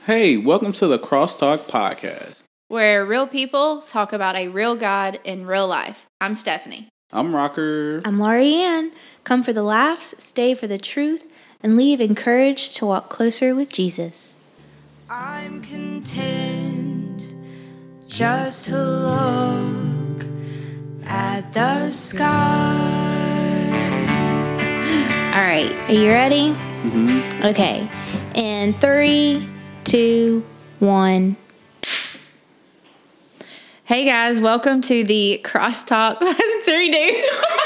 Hey, welcome to the Crosstalk Podcast, where real people talk about a real God in real life. I'm Stephanie. I'm Rocker. I'm Laurie Ann. Come for the laughs, stay for the truth, and leave encouraged to walk closer with Jesus. I'm content just to look at the sky. All right, are you ready? Mm-hmm. Okay. In 3, 2, 1. Hey guys, welcome to the Crosstalk. Let's redo.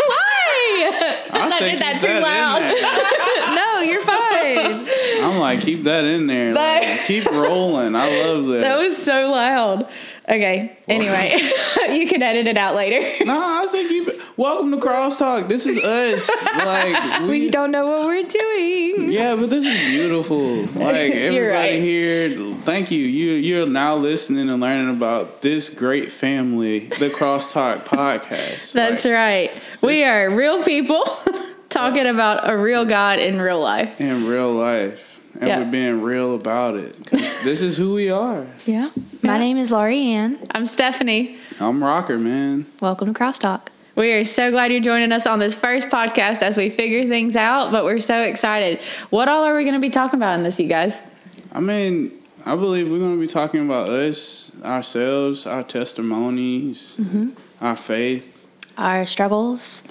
Why? I did that too loud. No, you're fine. I'm like, keep that in there. Like, keep rolling. I love that. That was so loud. Okay, anyway, you can edit it out later. No, I say keep it. Welcome to Crosstalk. This is us. Like We don't know what we're doing. Yeah, but this is beautiful. Like everybody right. here, thank you. You're now listening and learning about this great family, the Crosstalk Podcast. That's right. We are real people talking about a real God in real life. In real life. And we're being real about it. 'Cause this is who we are. Yeah. My name is Laurie Ann. I'm Stephanie. I'm Rocker, man. Welcome to Crosstalk. We are so glad you're joining us on this first podcast as we figure things out, but we're so excited. What all are we going to be talking about in this, you guys? I mean, I believe we're going to be talking about us, ourselves, our testimonies, our faith. Our struggles,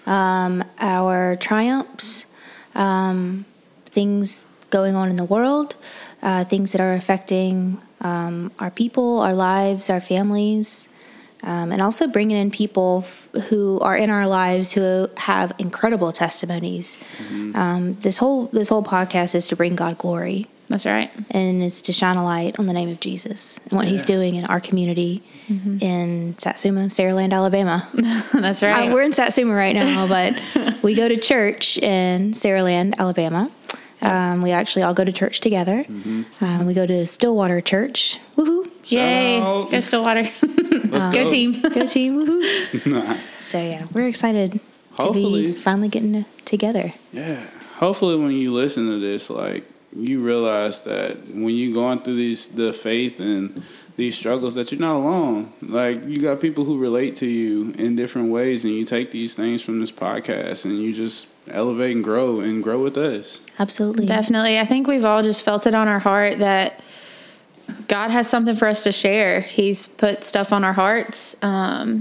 our triumphs, things going on in the world, things that are affecting our people, our lives, our families, and also bringing in people who are in our lives who have incredible testimonies. This whole podcast is to bring God glory. That's right. And it's to shine a light on the name of Jesus and what he's doing in our community in Satsuma, Saraland, Alabama. That's right. We're in Satsuma right now, but we go to church in Saraland, Alabama. We actually all go to church together. We go to Stillwater Church. Woohoo! Yay! out. Go Stillwater. Let's Go team. Go team! Woohoo! So yeah, we're excited to Hopefully. be finally getting together. Yeah. Hopefully when you listen to this, like, you realize that when you're going through the faith and these struggles that you're not alone. Like, you got people who relate to you in different ways, and you take these things from this podcast and you just elevate and grow with us. Absolutely, Definitely. I think we've all just felt it on our heart that God has something for us to share. He's put stuff on our hearts, and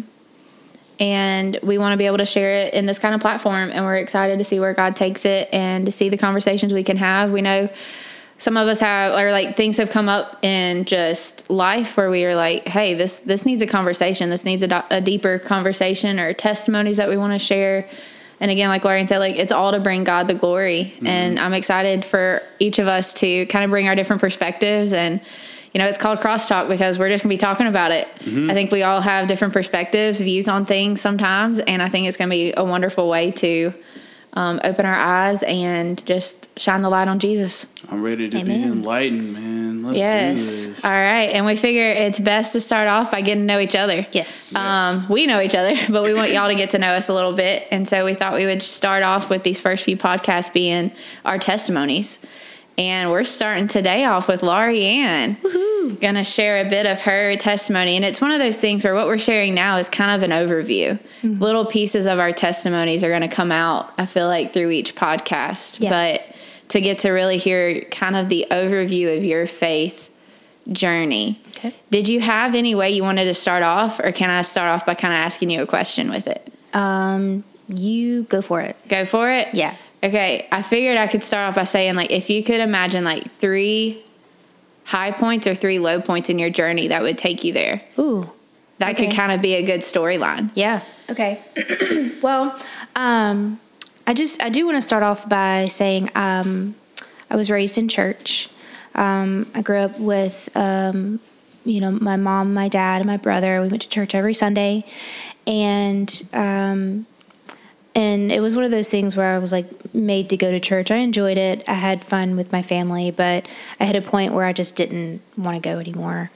we want to be able to share it in this kind of platform, and we're excited to see where God takes it and to see the conversations we can have. We know some of us things have come up in just life where we are like, hey, this needs a conversation. This needs a deeper conversation, or testimonies that we want to share. And again, like Lauren said, like, it's all to bring God the glory. And I'm excited for each of us to kind of bring our different perspectives. And, you know, it's called Crosstalk because we're just going to be talking about it. I think we all have different perspectives, views on things sometimes. And I think it's going to be a wonderful way to open our eyes and just shine the light on Jesus. I'm ready to be enlightened, man. Let's do this. All right. And we figure it's best to start off by getting to know each other. yes. We know each other, but we want y'all to get to know us a little bit. And so we thought we would start off with these first few podcasts being our testimonies. And we're starting today off with Laurie Ann. Going to share a bit of her testimony. And it's one of those things where what we're sharing now is kind of an overview. Little pieces of our testimonies are going to come out, I feel like, through each podcast. Yeah. But to get to really hear kind of the overview of your faith journey. Okay. Did you have any way you wanted to start off, or can I start off by kind of asking you a question with it? You go for it. Go for it? Yeah. Okay. I figured I could start off by saying, like, if you could imagine, like, 3 high points or 3 low points in your journey that would take you there. Ooh. That could kind of be a good storyline. Yeah. Okay. Well, I do want to start off by saying I was raised in church. I grew up with, my mom, my dad, and my brother. We went to church every Sunday. And it was one of those things where I was like made to go to church. I enjoyed it. I had fun with my family, but I hit a point where I just didn't want to go anymore.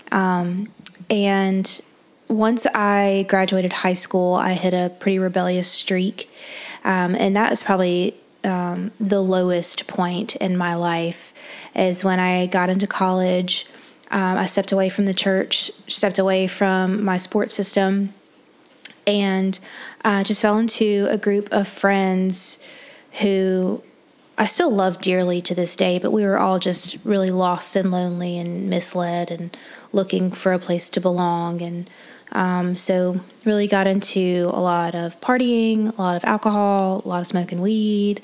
And once I graduated high school, I hit a pretty rebellious streak. And that was probably the lowest point in my life is when I got into college. I stepped away from the church, stepped away from my support system, and just fell into a group of friends who I still love dearly to this day, but we were all just really lost and lonely and misled and looking for a place to belong. And so really got into a lot of partying, a lot of alcohol, a lot of smoking weed,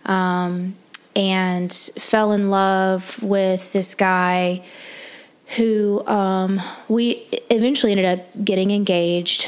and fell in love with this guy who we eventually ended up getting engaged.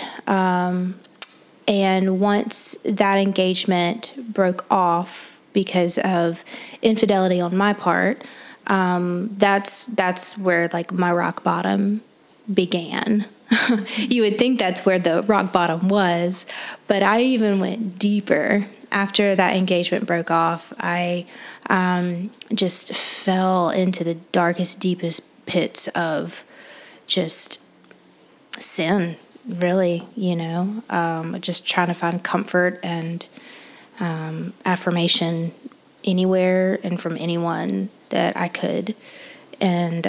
And once that engagement broke off because of infidelity on my part, that's where like my rock bottom began. You would think that's where the rock bottom was, but I even went deeper. After that engagement broke off, I just fell into the darkest, deepest pits of just sin, really, just trying to find comfort and affirmation anywhere and from anyone that I could. And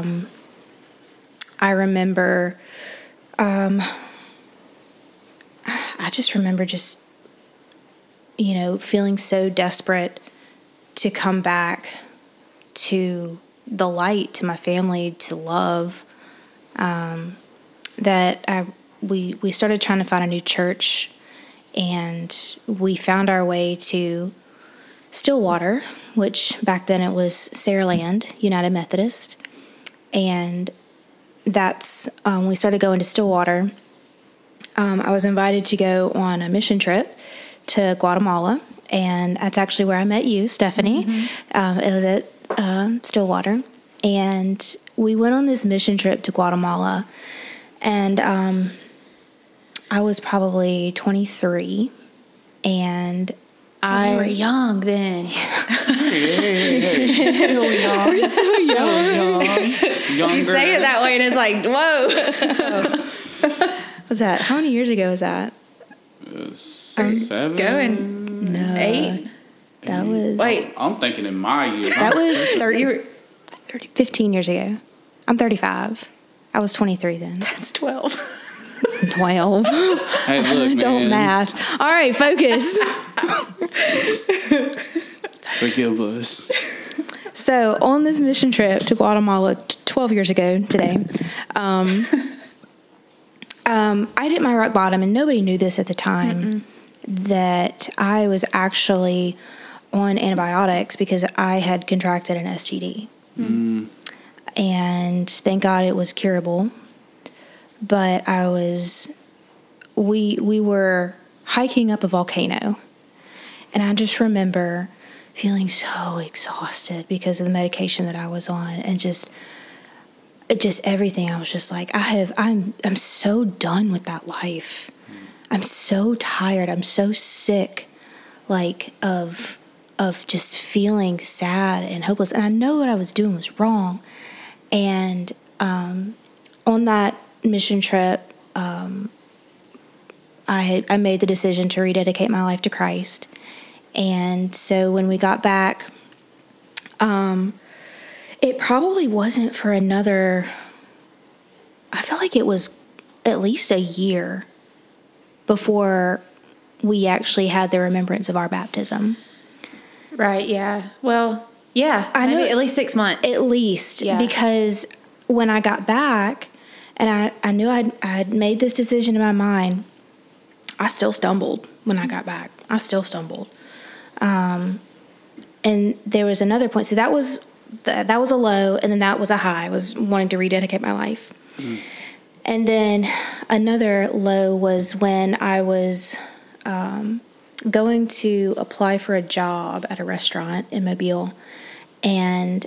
I remember, I just remember just, feeling so desperate to come back to the light, to my family, to love, that we started trying to find a new church, and we found our way to Stillwater, which back then it was Saraland United Methodist. And that's, we started going to Stillwater. I was invited to go on a mission trip to Guatemala, and that's actually where I met you, Stephanie. Mm-hmm. It was at Stillwater, and we went on this mission trip to Guatemala, and I was probably 23, and you were young then. Hey. Still young. We're so young. Younger. You say it that way, and it's like, whoa. Was that, how many years ago was that? 7? Going. No. 8? That was... Wait. I'm thinking in my year. That was 15 years ago. I'm 35. I was 23 then. That's 12. 12. Hey, look, man. Don't math. All right, focus. Forgive us. So on this mission trip to Guatemala 12 years ago today, I hit my rock bottom, and nobody knew this at the time, that I was actually on antibiotics because I had contracted an STD. And thank God it was curable. But we were hiking up a volcano, and I just remember feeling so exhausted because of the medication that I was on, and just everything. I was just like, I'm so done with that life. I'm so tired. I'm so sick, like of just feeling sad and hopeless. And I know what I was doing was wrong. And on that mission trip, I made the decision to rededicate my life to Christ. And so when we got back, it probably wasn't for another, I feel like it was at least a year before we actually had the remembrance of our baptism. Right, yeah. Well, yeah. I know, at least 6 months. At least, yeah. Because when I got back and I knew I'd made this decision in my mind, I still stumbled when I got back. I still stumbled. And there was another point. So that was a low, and then that was a high. I was wanting to rededicate my life. And then another low was when I was going to apply for a job at a restaurant in Mobile, and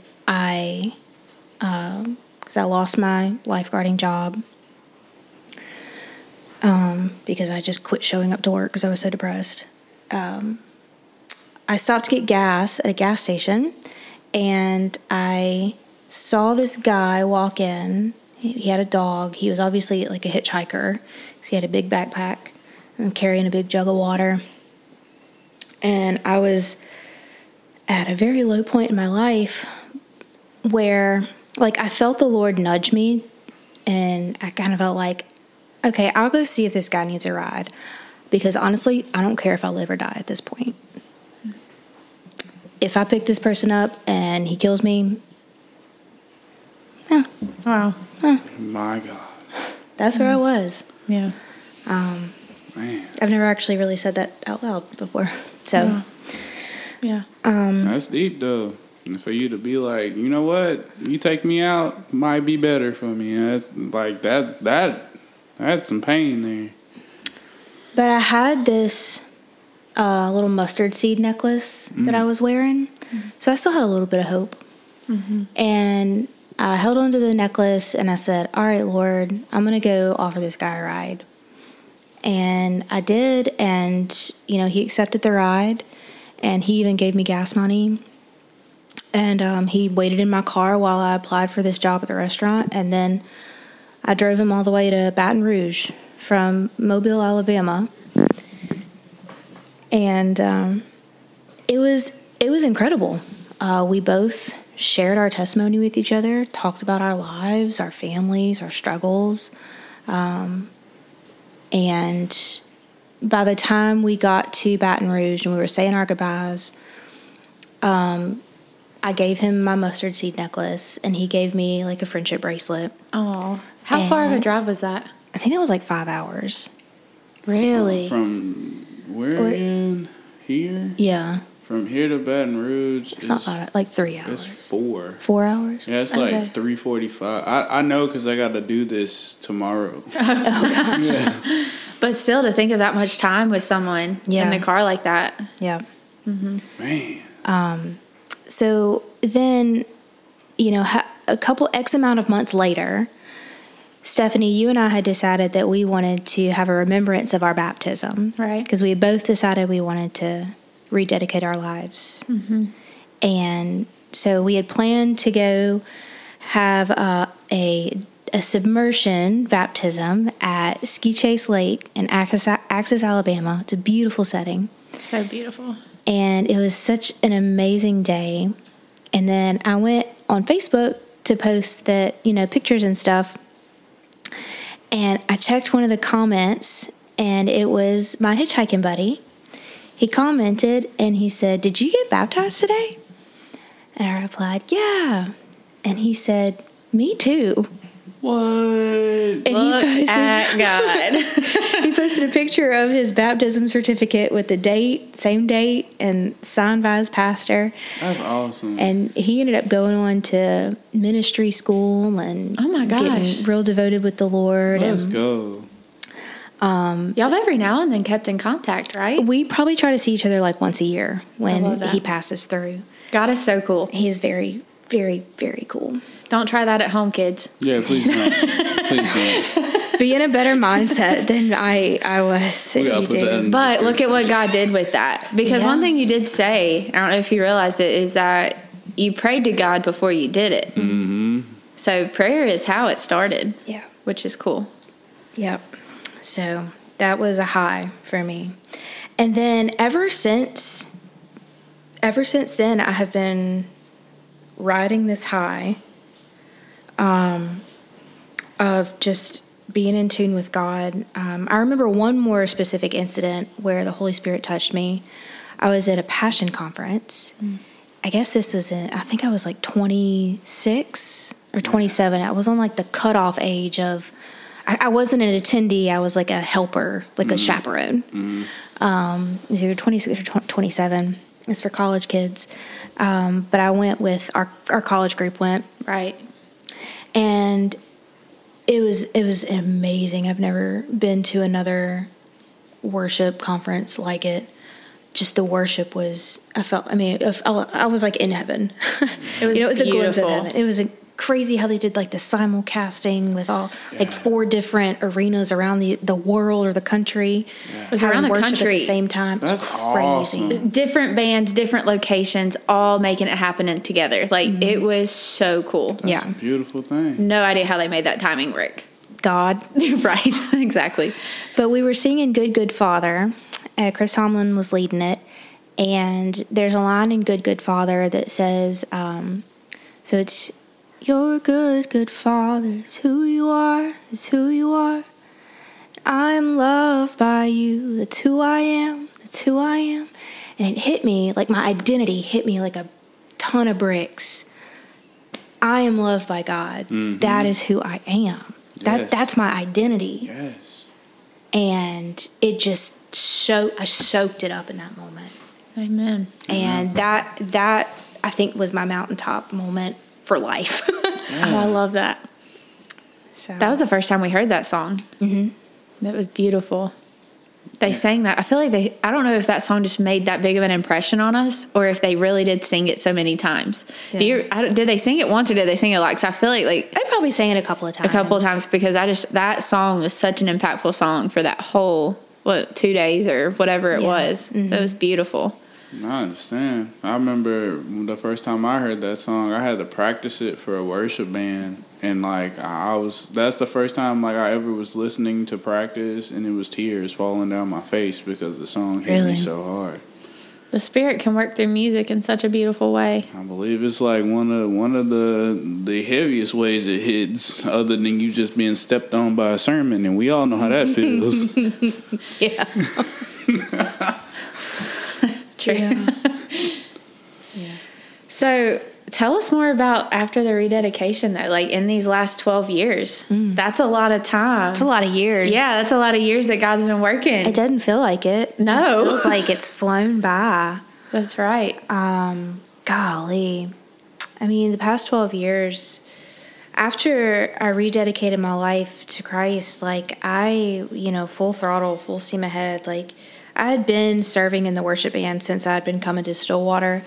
because I lost my lifeguarding job because I just quit showing up to work because I was so depressed. I stopped to get gas at a gas station, and I saw this guy walk in. He had a dog. He was obviously like a hitchhiker. He had a big backpack and carrying a big jug of water. And I was at a very low point in my life where, like, I felt the Lord nudge me, and I kind of felt like, okay, I'll go see if this guy needs a ride, because honestly, I don't care if I live or die at this point. If I pick this person up and he kills me, yeah, Wow. My God. that's where I was. Yeah. Man. I've never actually really said that out loud before. So, Yeah. That's deep, though. And for you to be like, you know what? You take me out, might be better for me. And that's like, that's some pain there. but I had this little mustard seed necklace that I was wearing. So I still had a little bit of hope. And I held onto the necklace and I said, all right, Lord, I'm going to go offer this guy a ride. And I did. And, he accepted the ride. And he even gave me gas money. And he waited in my car while I applied for this job at the restaurant. And then I drove him all the way to Baton Rouge from Mobile, Alabama. And it was incredible. We both shared our testimony with each other, talked about our lives, our families, our struggles. And by the time we got to Baton Rouge and we were saying our goodbyes, I gave him my mustard seed necklace, and he gave me like a friendship bracelet. Oh, how far of a drive was that? I think that was like 5 hours. Really? From where again? Here? Yeah. From here to Baton Rouge, It's not 5 hours, like 3 it's hours. 4. 4 hours? Yeah, it's Okay. like 3:45. I know because I got to do this tomorrow. Oh, gosh. Yeah. But still, to think of that much time with someone Yeah. in the car like that. Yeah. Man. So then, a couple X amount of months later, Stephanie, you and I had decided that we wanted to have a remembrance of our baptism. Right. Because we had both decided we wanted to rededicate our lives. And so we had planned to go have a submersion baptism at Ski Chase Lake in Axis, Alabama. It's a beautiful setting. So beautiful. And it was such an amazing day. And then I went on Facebook to post that, pictures and stuff. And I checked one of the comments, and it was my hitchhiking buddy. He commented and he said, "Did you get baptized today?" And I replied, "Yeah." And he said, "Me too." What? And Look at God. he posted a picture of his baptism certificate with the date, same date, and signed by his pastor. That's awesome. And he ended up going on to ministry school and Oh my gosh. getting real devoted with the Lord. Let's And go. Y'all have every now and then kept in contact, right? we probably try to see each other like once a year I when love that. he passes through. God is so cool. He's very, very, very cool. Don't try that at home, kids. Yeah, please don't. Please don't. Be in a better mindset than I was We if gotta you put that did. in. But look at what God did with that. Because Yeah. one thing you did say, I don't know if you realized it, is that you prayed to God before you did it. Mm-hmm. So prayer is how it started, Yeah. which is cool. Yep. So that was a high for me. And then ever since then, I have been riding this high of just being in tune with God. I remember one more specific incident where the Holy Spirit touched me. I was at a Passion conference. I guess this was I think I was like 26 or 27. I was on like the cutoff age of, I wasn't an attendee. I was like a helper, like a chaperone. It was either 26 or 27. It's for college kids. But I went with our college group went. Right. And it was amazing. I've never been to another worship conference like it. Just the worship was, I was like in heaven. It was it was a glimpse of beautiful. heaven. It was crazy how they did like the simulcasting with all like 4 different arenas around the world or the country. It was around the Worship at country. the same time. That's It's crazy. awesome. Different bands, different locations, all making it happen together. Like, it was so cool. That's Yeah. a beautiful thing. No idea how they made that timing work. God. Right. Exactly. But we were singing Good, Good Father. Chris Tomlin was leading it. And there's a line in Good, Good Father that says, so it's, you're a good, good Father. It's who you are. It's who you are. I am loved by you. That's who I am. That's who I am. And it hit me, like my identity hit me like a ton of bricks. I am loved by God. Mm-hmm. That is who I am. Yes. That's my identity. Yes. And it just I soaked it up in that moment. Amen. And that I think was my mountaintop moment for life. Oh, I love that. So that was the first time we heard that song. Mm-hmm. That was beautiful. They sang that. I feel like I don't know if that song just made that big of an impression on us or if they really did sing it so many times. Yeah. Did they sing it once or did they sing it like, 'cause I feel like they probably sang it a couple of times. Because that song was such an impactful song for that whole, 2 days or whatever it was. Mm-hmm. It was beautiful. I understand. I remember the first time I heard that song, I had to practice it for a worship band. And like that's the first time like I ever was listening to practice, and it was tears falling down my face because the song hit me so hard. The Spirit can work through music in such a beautiful way. I believe it's like one of the heaviest ways it hits, other than you just being stepped on by a sermon, and we all know how that feels. Yeah. True. Yeah. So tell us more about after the rededication, though. Like in these last 12 years, that's a lot of time. It's a lot of years. Yeah, that's a lot of years that God's been working. It doesn't feel like it. No. It feels like it's flown by. That's right. Golly. I mean, the past 12 years, after I rededicated my life to Christ, like full throttle, full steam ahead, like I had been serving in the worship band since I had been coming to Stillwater.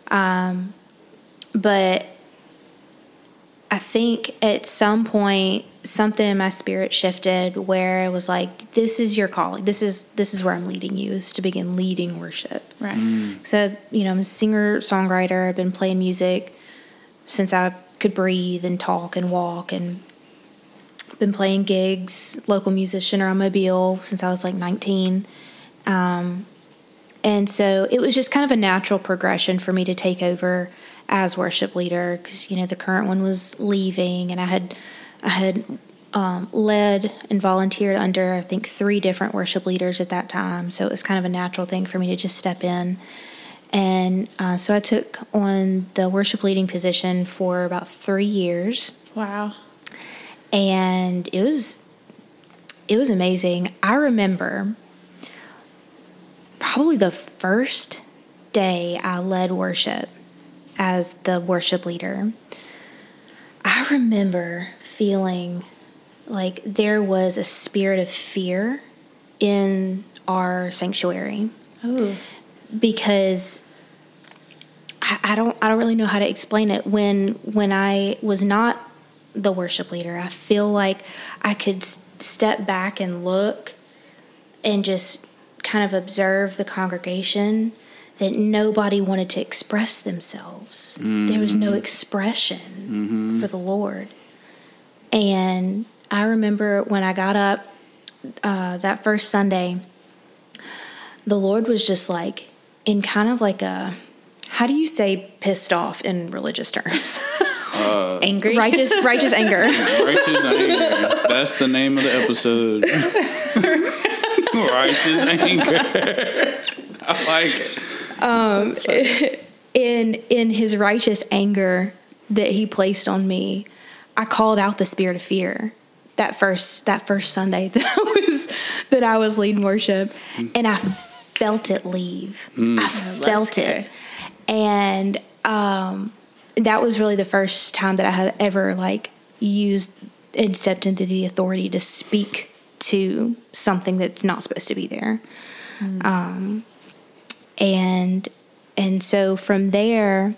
But I think at some point something in my spirit shifted where it was like, this is your calling. This is where I'm leading you, is to begin leading worship. Right. So, I'm a singer-songwriter. I've been playing music since I could breathe and talk and walk, and been playing gigs, local musician around Mobile since I was like 19. And so it was just kind of a natural progression for me to take over as worship leader, because the current one was leaving, and I had led and volunteered under I think 3 different worship leaders at that time. So it was kind of a natural thing for me to just step in, and so I took on the worship leading position for about 3 years. Wow. And it was amazing. I remember probably the first day I led worship as the worship leader. I remember feeling like there was a spirit of fear in our sanctuary. Oh. Because I don't really know how to explain it. When I was not the worship leader, I feel like I could step back and look and just kind of observe the congregation, that nobody wanted to express themselves. Mm-hmm. There was no expression for the Lord. And I remember when I got up that first Sunday, the Lord was just like, in kind of like a, how do you say pissed off in religious terms? Angry? Righteous anger. Righteous anger. That's the name of the episode. Righteous anger. I like it. In his righteous anger that he placed on me, I called out the spirit of fear that first Sunday that I was leading worship, and I felt it leave. I felt it, and that was really the first time that I have ever used and stepped into the authority to speak to something that's not supposed to be there. And so from there,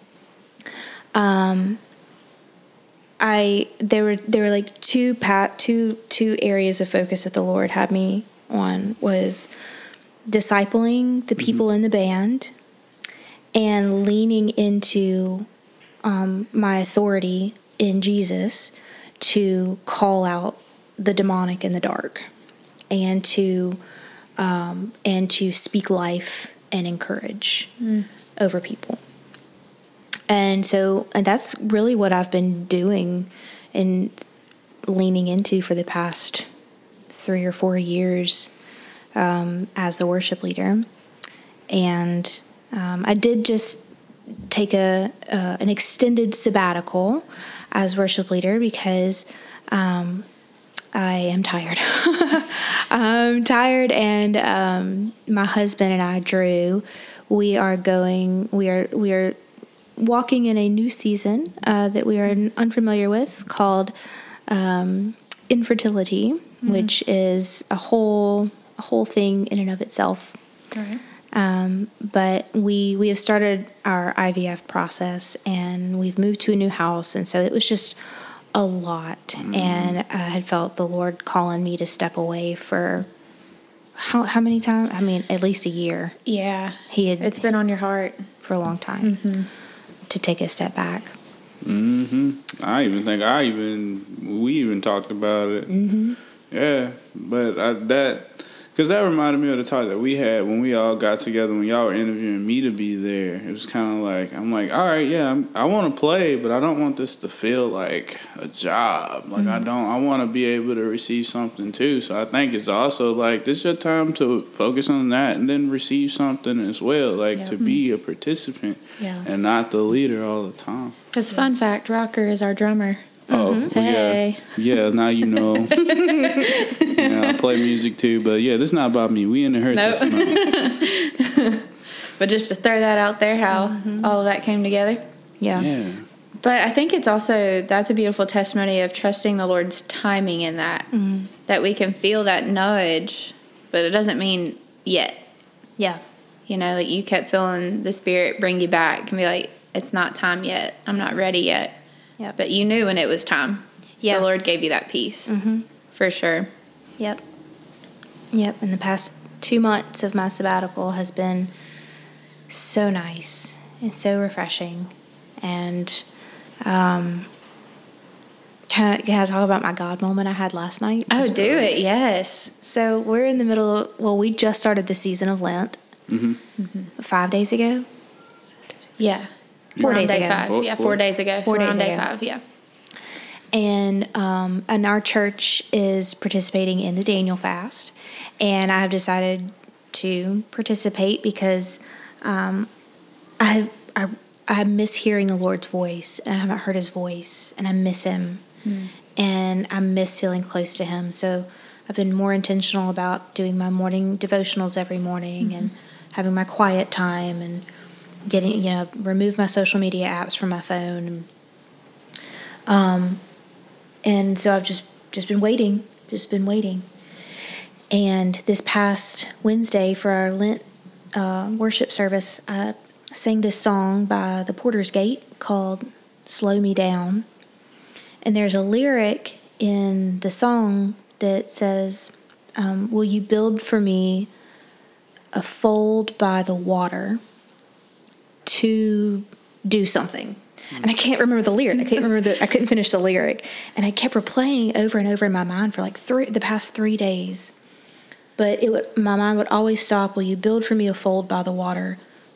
there were two areas of focus that the Lord had me on, was discipling the people in the band and leaning into my authority in Jesus to call out the demonic in the dark, and to speak life and encourage over people. And that's really what I've been doing and leaning into for the past 3 or 4 years as the worship leader. And I did just take an extended sabbatical as worship leader because I am tired. I'm tired, and my husband and I, Drew, we are walking in a new season that we are unfamiliar with called infertility, which is a whole thing in and of itself. Right. But we have started our IVF process, and we've moved to a new house, and so it was just a lot. And I had felt the Lord calling me to step away for how many times? I mean, at least a year. Yeah. It's been on your heart for a long time to take a step back. I even think we even talked about it. Yeah, but because that reminded me of the talk that we had when we all got together, when y'all were interviewing me to be there. It was kind of like, I'm like, all right, yeah, I want to play, but I don't want this to feel like a job. Like, I want to be able to receive something too. So I think it's also like, this is your time to focus on that and then receive something as well, like to be a participant and not the leader all the time. Because fun fact, Rocker is our drummer. Oh, Hey. Yeah, now you know. I play music too, but yeah, this is not about me. We in the Her testimony. But just to throw that out there, how all of that came together. Yeah. But I think it's also, that's a beautiful testimony of trusting the Lord's timing in that. That we can feel that nudge, but it doesn't mean yet. Yeah. You know, like you kept feeling the Spirit bring you back and be like, it's not time yet. I'm not ready yet. Yeah. But you knew when it was time. Yeah. The Lord gave you that peace. For sure. Yep. And the past 2 months of my sabbatical has been so nice and so refreshing. And can I talk about my God moment I had last night? Oh, do it. Yes. So we're in the middle of, we just started the season of Lent 5 days ago. Yeah. 4 days day ago. 5. Yeah, 4 days ago. 4 So we're days on day ago. 5, yeah. And our church is participating in the Daniel fast, and I have decided to participate because I miss hearing the Lord's voice, and I haven't heard His voice, and I miss Him, and I miss feeling close to Him. So I've been more intentional about doing my morning devotionals every morning and having my quiet time and getting, remove my social media apps from my phone. And so I've just been waiting. And this past Wednesday for our Lent worship service, I sang this song by the Porter's Gate called Slow Me Down. And there's a lyric in the song that says, will you build for me a fold by the water to do something? And I can't remember the lyric. I couldn't finish the lyric. And I kept replaying over and over in my mind for like the past 3 days. But my mind would always stop. Will you build for me a fold by the water?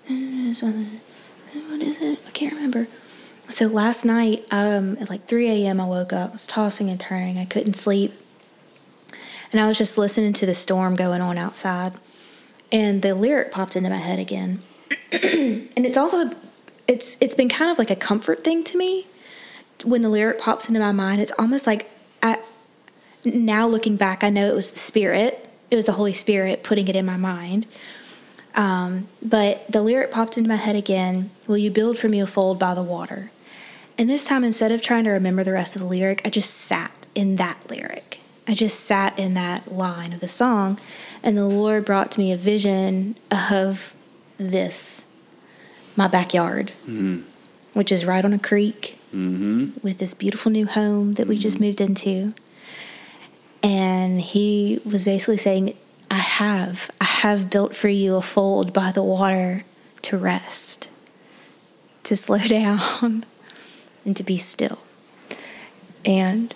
What is it? I can't remember. So last night, at like 3 a.m., I woke up. I was tossing and turning. I couldn't sleep. And I was just listening to the storm going on outside. And the lyric popped into my head again. And it's also... It's been kind of like a comfort thing to me when the lyric pops into my mind. It's almost like now looking back, I know it was the Spirit. It was the Holy Spirit putting it in my mind. But the lyric popped into my head again. Will you build for me a fold by the water? And this time, instead of trying to remember the rest of the lyric, I just sat in that lyric. I just sat in that line of the song. And the Lord brought to me a vision of this. My backyard, which is right on a creek with this beautiful new home that we just moved into. And He was basically saying, I have built for you a fold by the water to rest, to slow down, and to be still. And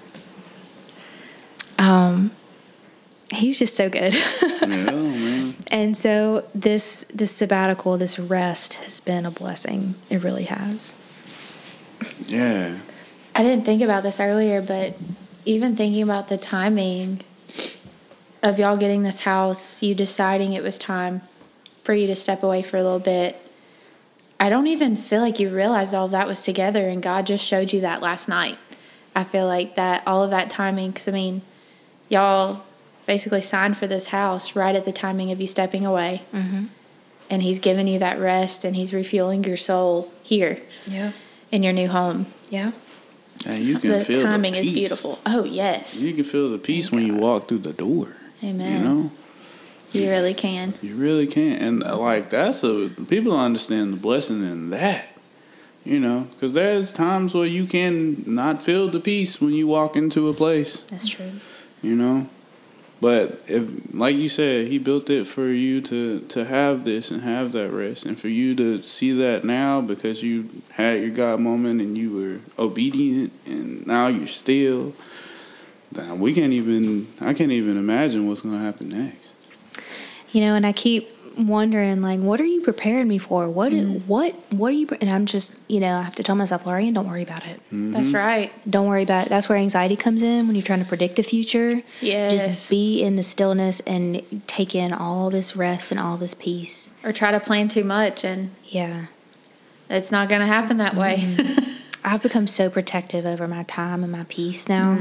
He's just so good. Yeah, man. And so this sabbatical, this rest has been a blessing. It really has. Yeah. I didn't think about this earlier, but even thinking about the timing of y'all getting this house, you deciding it was time for you to step away for a little bit, I don't even feel like you realized all of that was together, and God just showed you that last night. I feel like that all of that timing, because, I mean, y'all basically signed for this house right at the timing of you stepping away. Mm-hmm. And he's giving you that rest, and he's refueling your soul here in your new home. Yeah. And you can The feel timing the is peace. beautiful. Oh, yes. You can feel the peace when you walk through the door. Amen. You know? You really can. You really can. And, like, people don't understand the blessing in that. You know? Because there's times where you can not feel the peace when you walk into a place. That's true. You know? But, if, like you said, he built it for you to have this and have that rest. And for you to see that now because you had your God moment and you were obedient and now you're still. I can't even imagine what's going to happen next. You know, and I keep wondering, like, what are you preparing me for? What are you? And I'm just, I have to tell myself, Lorian, don't worry about it. Mm-hmm. That's right. Don't worry about it. That's where anxiety comes in when you're trying to predict the future. Yes. Just be in the stillness and take in all this rest and all this peace. Or try to plan too much, and Yeah. it's not going to happen that way. I've become so protective over my time and my peace now.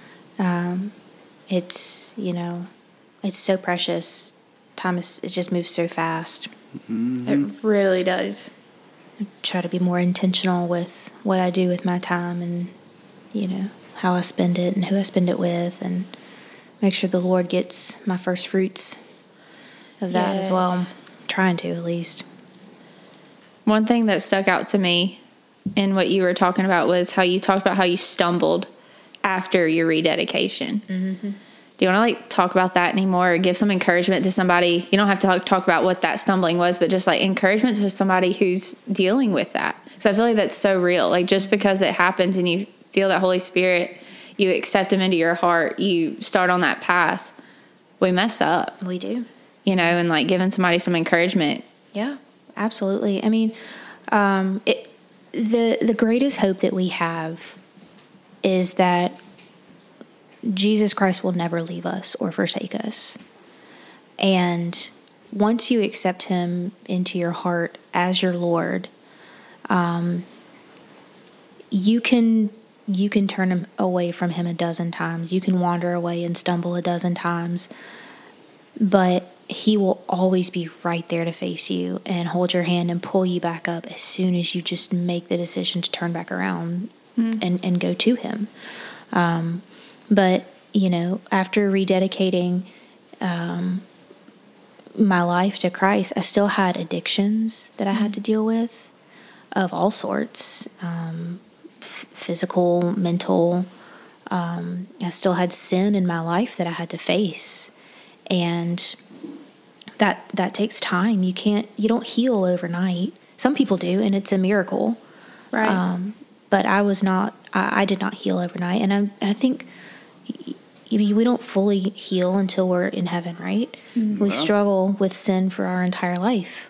It's, it's so precious. It just moves so fast. It really does. Try to be more intentional with what I do with my time and, how I spend it and who I spend it with, and make sure the Lord gets my first fruits of that as well. Yes. I'm trying to, at least. One thing that stuck out to me in what you were talking about was how you talked about how you stumbled after your rededication. Mm-hmm. Do you want to talk about that anymore, or give some encouragement to somebody? You don't have to talk about what that stumbling was, but just encouragement to somebody who's dealing with that. Because I feel like that's so real. Just because it happens and you feel that Holy Spirit, you accept him into your heart, you start on that path. We mess up. We do. And giving somebody some encouragement. Yeah, absolutely. I mean, the greatest hope that we have is that Jesus Christ will never leave us or forsake us. And once you accept him into your heart as your Lord, you can turn him away from him a dozen times. You can wander away and stumble a dozen times. But he will always be right there to face you and hold your hand and pull you back up as soon as you just make the decision to turn back around and go to him. But, after rededicating my life to Christ, I still had addictions that I had to deal with of all sorts, physical, mental. I still had sin in my life that I had to face. And that takes time. You don't heal overnight. Some people do, and it's a miracle. Right. But I did not heal overnight. And I think we don't fully heal until we're in heaven, right? Mm-hmm. We struggle with sin for our entire life.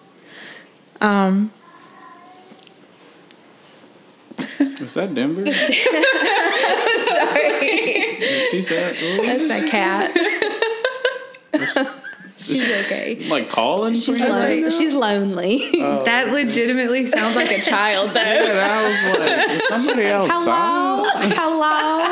Is that Denver? Sorry. She said, That's my cat. She's okay. Calling? She's lonely. Oh. That legitimately sounds like a child, though. Yeah, that was is somebody outside? Hello.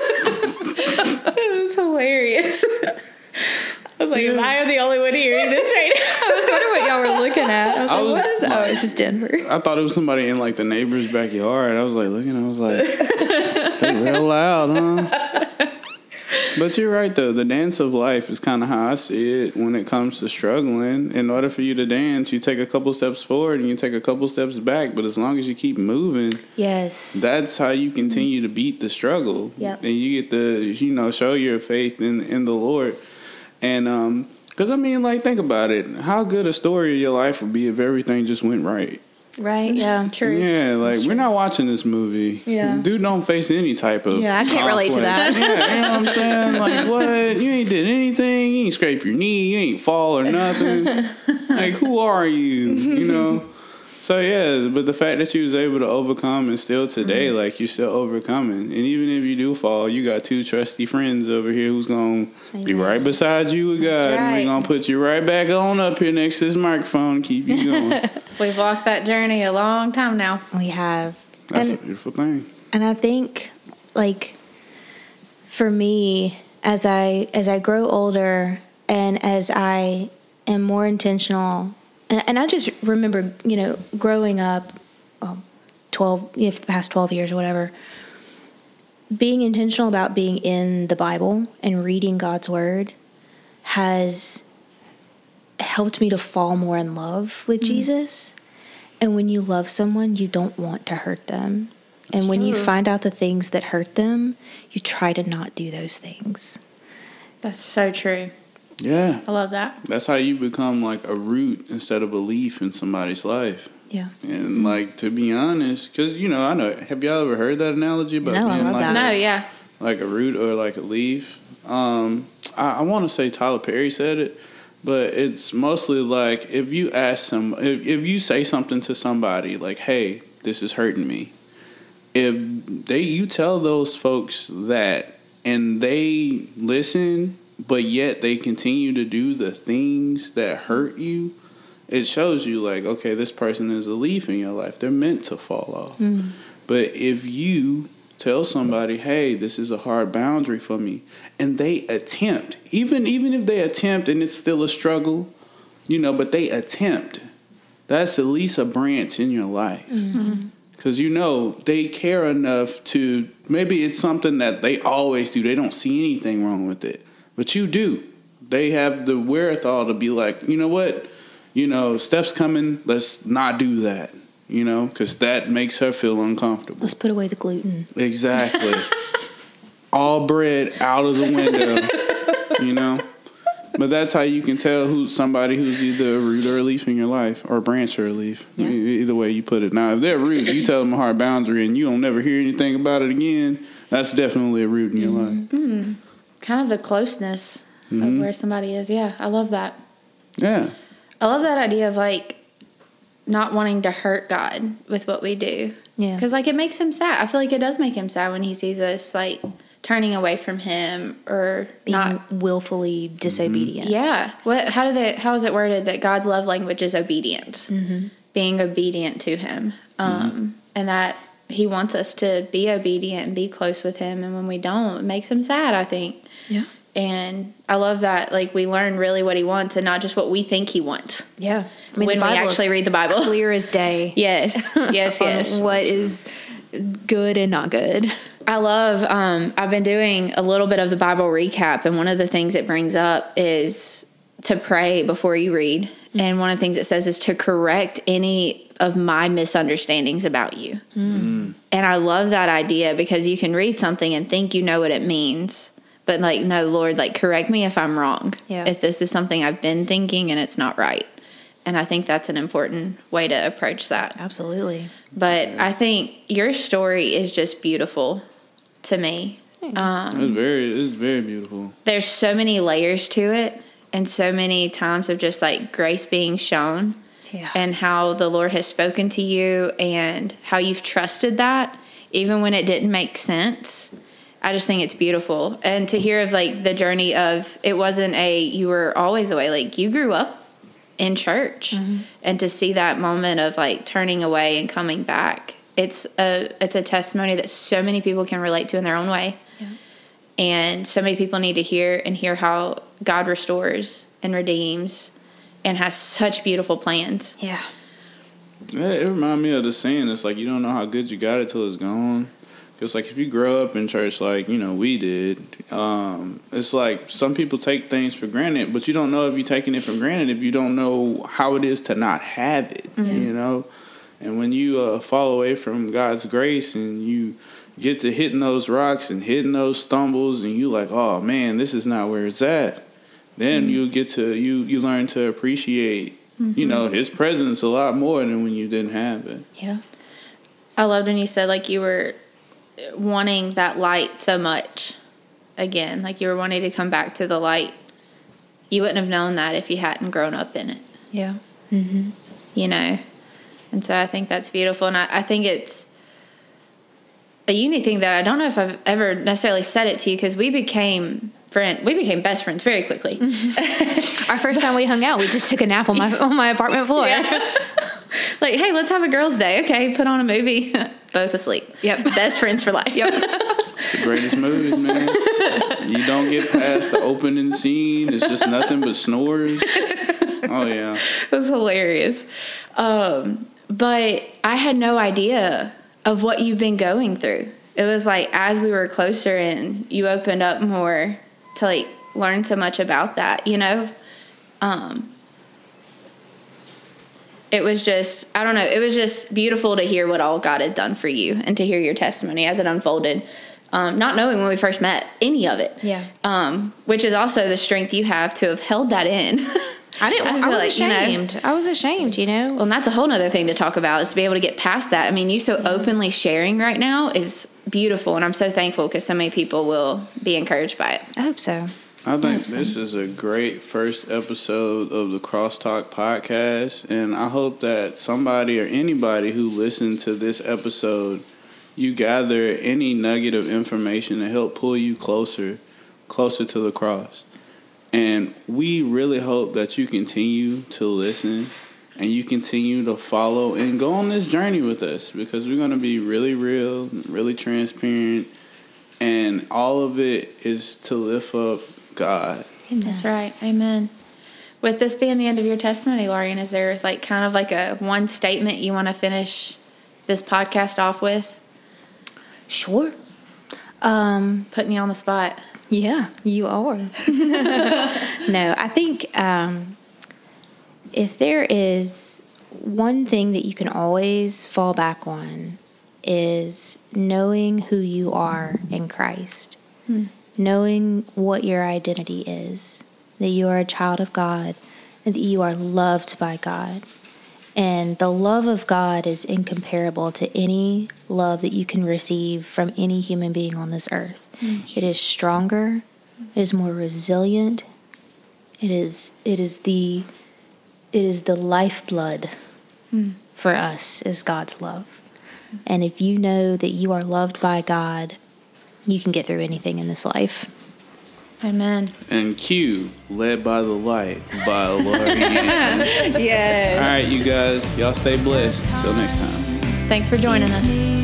It was hilarious. I was like, am I the only one hearing this right now? I was wondering what y'all were looking at. I was like, what is? Oh, it's just Denver. I thought it was somebody in the neighbor's backyard. I was looking, I was they real loud, huh? But you're right, though. The dance of life is kind of how I see it when it comes to struggling. In order for you to dance, you take a couple steps forward and you take a couple steps back. But as long as you keep moving, yes, that's how you continue to beat the struggle. Yep. And you get to, show your faith in the Lord. And, because, think about it. How good a story of your life would be if everything just went right. Right? Yeah. True. Yeah, like we're not watching this movie. Yeah. Dude don't face any type of Yeah, I can't relate to conflict. that. Yeah, you know what I'm saying? Like, what? You ain't did anything. You ain't scrape your knee. You ain't fall or nothing. Like, who are you? You know? So, yeah, but the fact that you was able to overcome and still today, like, you're still overcoming. And even if you do fall, you got two trusty friends over here who's going to be right beside you with God. And right. we're going to put you right back on up here next to this microphone and keep you going. We've walked that journey a long time now. We have. That's And- a beautiful thing. And I think, like, for me, as I grow older and as I am more intentional, and I just remember, you know, growing up, 12, you know, the past 12 years or whatever, being intentional about being in the Bible and reading God's Word has helped me to fall more in love with Jesus. And when you love someone, you don't want to hurt them. And when you true. find out the things that hurt them, you try to not do those things. That's so true. Yeah. I love that. That's how you become like a root instead of a leaf in somebody's life. Yeah. And like, to be honest, because, you know, I know, have y'all ever heard that analogy about No, I being love like, that. No, yeah. like a root or like a leaf? I want to say Tyler Perry said it, but it's mostly like if you ask if you say something to somebody like, hey, this is hurting me. If you tell those folks that and they listen, but yet they continue to do the things that hurt you, it shows you like, okay, this person is a leaf in your life. They're meant to fall off. But if you tell somebody, hey, this is a hard boundary for me, and they attempt, even if they attempt and it's still a struggle, you know, but they attempt, that's at least a branch in your life. Because, you know, they care enough to, maybe it's something that they always do. They don't see anything wrong with it. But you do. They have the wherewithal to be like, you know what? You know, Steph's coming. Let's not do that. You know, because that makes her feel uncomfortable. Let's put away the gluten. Exactly. All bread out of the window. You know? But that's how you can tell who's somebody who's either a root or a leaf in your life, or a branch or a leaf. Yeah. Either way you put it. Now, if they're a root, you tell them a hard boundary and you don't never hear anything about it again, that's definitely a root in your life. Kind of the closeness of where somebody is. Yeah, I love that. Yeah. I love that idea of like not wanting to hurt God with what we do. Yeah. Because like it makes him sad. I feel like it does make him sad when he sees us like turning away from him or Being not. willfully disobedient. Yeah. How is it worded that God's love language is obedience? Being obedient to him. And that he wants us to be obedient and be close with him. And when we don't, it makes him sad, I think. Yeah. And I love that, like, we learn really what he wants and not just what we think he wants. Yeah. I When the we Bible actually is read the Bible. clear as day. Yes, yes, on yes. what is good and not good. I love, I've been doing a little bit of the Bible recap, and one of the things it brings up is to pray before you read. And one of the things it says is to correct any of my misunderstandings about you. And I love that idea because you can read something and think you know what it means. But like, no, Lord, like correct me if I'm wrong. Yeah. If this is something I've been thinking and it's not right. And I think that's an important way to approach that. Absolutely. But I think your story is just beautiful to me. It's very beautiful. There's so many layers to it and so many times of just like grace being shown Yeah. and how the Lord has spoken to you and how you've trusted that even when it didn't make sense. I just think it's beautiful. And to hear of like the journey of, it wasn't you were always away. Like you grew up in church and to see that moment of like turning away and coming back, it's a testimony that so many people can relate to in their own way. Yeah. And so many people need to hear how God restores and redeems and has such beautiful plans. Yeah. Yeah, it reminds me of the saying, it's like you don't know how good you got it till it's gone. Because like if you grow up in church like, you know, we did, it's like some people take things for granted, but you don't know if you're taking it for granted if you don't know how it is to not have it, you know? And when you fall away from God's grace and you get to hitting those rocks and hitting those stumbles and you like, oh man, this is not where it's at. Then you get to, you learn to appreciate You know, his presence a lot more than when you didn't have it. Yeah. I loved when you said, like, you were wanting that light so much again. Like, you were wanting to come back to the light. You wouldn't have known that if you hadn't grown up in it. Yeah. You know? And so I think that's beautiful. And I think it's a unique thing that I don't know if I've ever necessarily said it to you, because we became best friends very quickly. Our first time we hung out, we just took a nap on my apartment floor. Yeah. Like, hey, let's have a girls' day. Okay, put on a movie. Both asleep. Yep. Best friends for life. Yep. The greatest movies, man. You don't get past the opening scene. It's just nothing but snores. Oh, yeah. It was hilarious. But I had no idea of what you've been going through. It was like, as we were closer and you opened up more to, like, learn so much about that, you know? It was just, I don't know, it was just beautiful to hear what all God had done for you and to hear your testimony as it unfolded. Not knowing when we first met any of it. Yeah. Which is also the strength you have to have held that in. I was like, ashamed. You know, I was ashamed, you know. well, and that's a whole nother thing to talk about, is to be able to get past that. I mean, you so openly sharing right now is beautiful, and I'm so thankful because so many people will be encouraged by it. I hope so. I think this is a great first episode of the Crosstalk podcast, and I hope that somebody or anybody who listened to this episode, you gather any nugget of information to help pull you closer to the cross. And we really hope that you continue to listen and you continue to follow and go on this journey with us, because we're going to be really real, really transparent, and all of it is to lift up God. Amen. That's right. Amen. With this being the end of your testimony, Laureen, is there like kind of like a one statement you want to finish this podcast off with? Sure. Putting you on the spot. Yeah, you are. No, I think if there is one thing that you can always fall back on, is knowing who you are in Christ. Knowing what your identity is, that you are a child of God, and that you are loved by God. And the love of God is incomparable to any love that you can receive from any human being on this earth. It is stronger, it is more resilient, it is the lifeblood for us, is God's love. And if you know that you are loved by God, you can get through anything in this life. Amen. And Q, Led by the Light by Laureen. Yes. All right, you guys, y'all stay blessed. Till next time. Thanks for joining us.